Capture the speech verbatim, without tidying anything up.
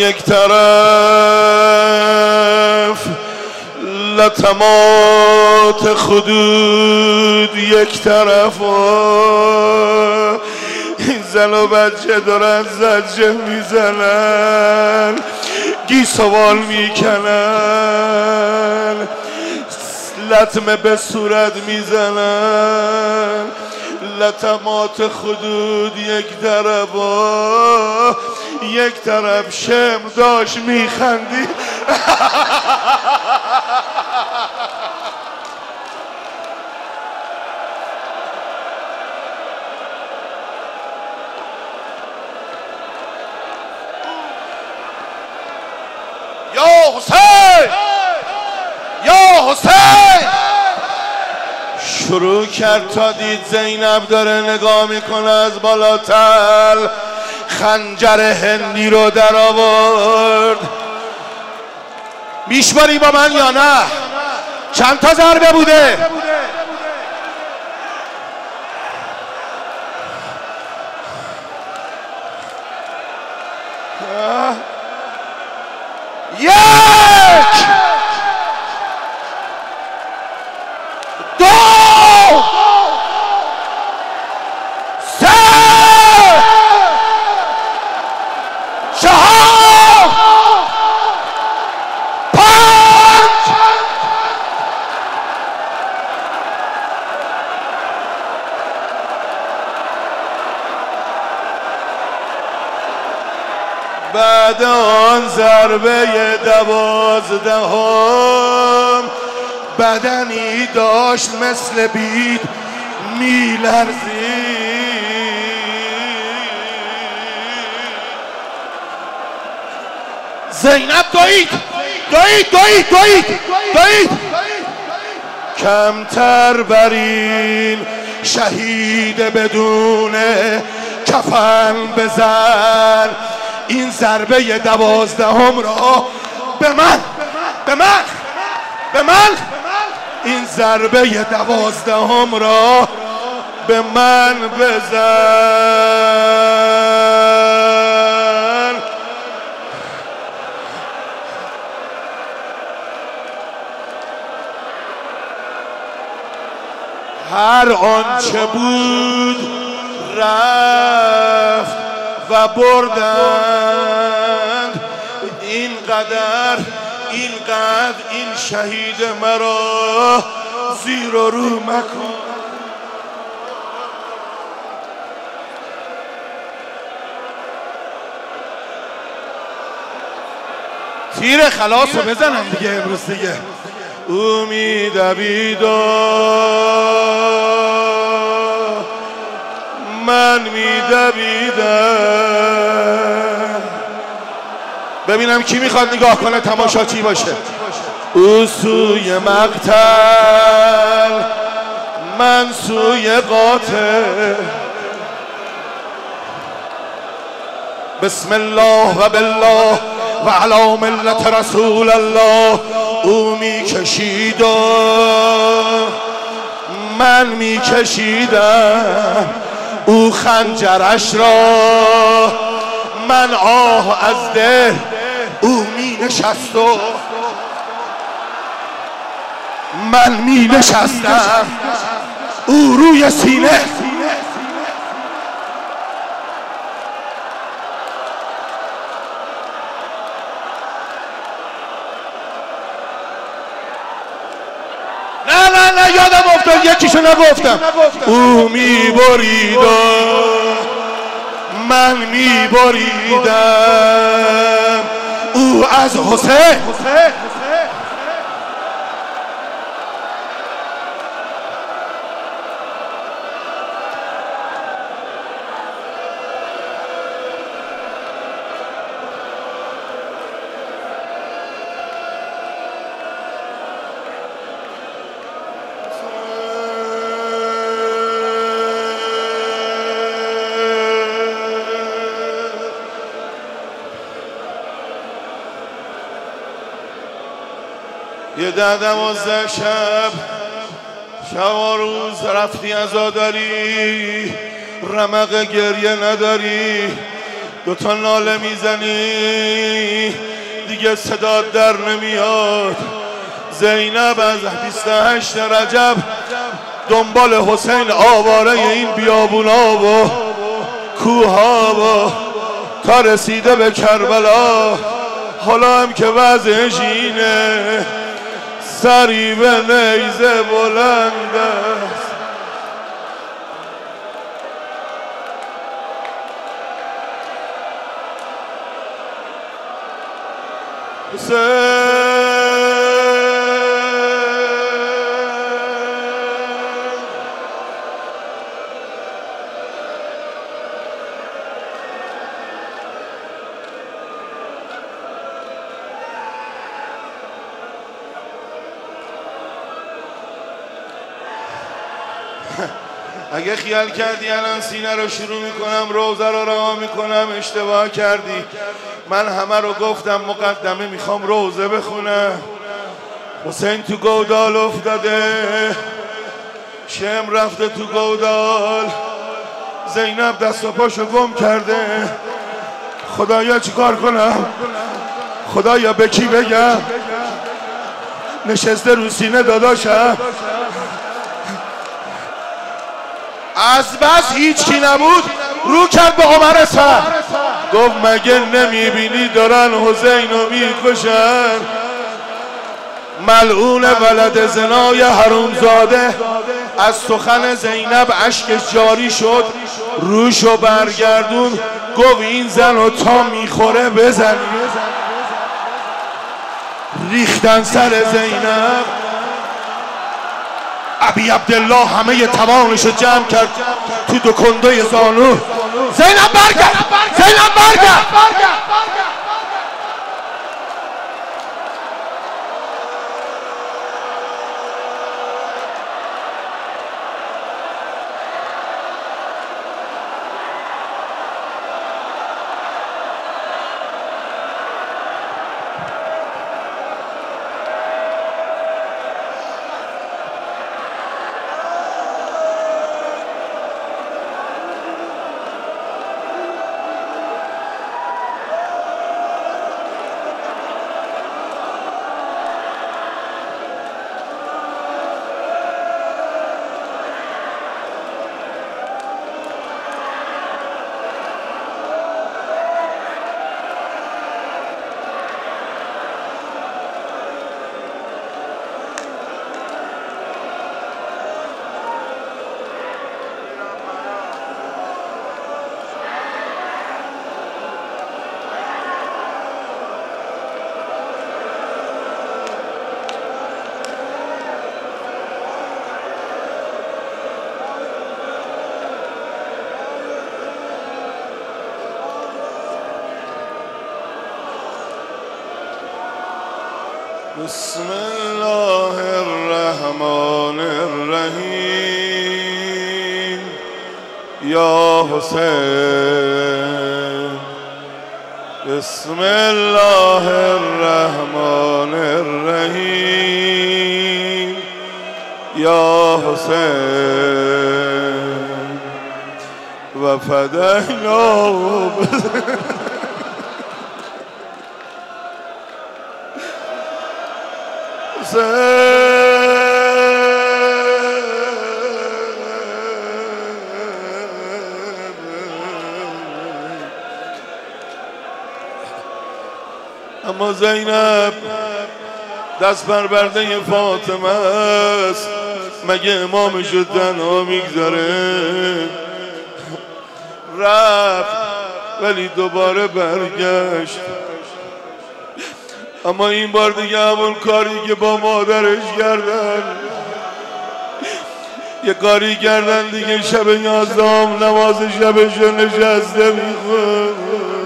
یک طرف لطمات خدود، یک طرف زن و بچه دارن زجه میزنن، گیسوال میکنن، لطمه به صورت میزنن. لطمات خدود یک طرف، یک طرف شم داشت میخندی. یا حسین یا حسین شروع کرد تا دید زینب داره نگاه میکنه از بالاتر، خنجر هندی رو در آورد. میشماری با من یا نه؟ چند تا ضربه بوده؟ یک دو سه چهار پنج بعد آن ضربه دوازدهم بدنی داشت مثل بید میلرزید. زینب دوید دوید دوید دوید دوید کمتر برین شهید بدون کفن بزن. این ضربه دوازدهم را به من به من به من این ضربه دوازدهم را به من بزن. هر آنچه بود رفت و بردند. اینقدر اینقدر این شهید مرا زیر و رو مکن. تیر خلاص رو بزنم دیگه امروز دیگه. او میدوید و من میدویدم. ببینم کی میخواد نگاه کنه تماشاچی باشه. او سوی مقتل من سوی قاتل. بسم الله و بالله و علی ملت رسول الله. او میکشید و من میکشیدم. او خنجرش را من آه از دل. او می نشست و من می نشستم. او روی سینه. نه نه نه یادم افتاد یکیشو نگفتم. او می برید و من می بریدم. او از حسین یه ده دوازده شب شب و روز رفتی عزاداری، رمق گریه نداری، دوتا ناله میزنی دیگه صدا در نمیاد. زینب از بیست و هشت رجب دنبال حسین آواره این بیابونا و کوها و تا رسیده به کربلا. حالا هم که وضعش اینه سری به نیزه بلند است. حسین اگه خیال کردی الان سینه رو شروع میکنم روزه رو رها میکنم اشتباه کردی. من همه رو گفتم مقدمه میخوام روزه بخونم. حسین تو گودال افتاده، شم رفته تو گودال، زینب دست و پاشو گم کرده. خدایا چیکار کنم؟ خدایا به کی بگم؟ نشسته رو سینه داداشم. از بس هیچ کی نبود رو کرد به عمر سر گفت مگه نمیبینی دارن حسین رو میکشن؟ ملعون ولد زنای حرومزاده. از سخن زینب اشکش جاری شد، روشو برگردون گفت این زن رو تا میخوره بزن. ریختن سر زینب. ابی عبدالله همه توانشو جمع کرد تو دو کندوی زانو. زینب برگرد، زینب برگرد. بسم الله الرحمن الرحیم. یا حسین بسم الله الرحمن الرحیم. یا حسین و فدینا. اما زینب دست پرورده فاطمه است. مگه امامشو تنها میگذاره؟ رفت ولی دوباره برگشت. اما این بار دیگه همون کاری که با مادرش کردن، یه کاری کردن دیگه. شب یازدهم نماز شبشو نشسته میخواد.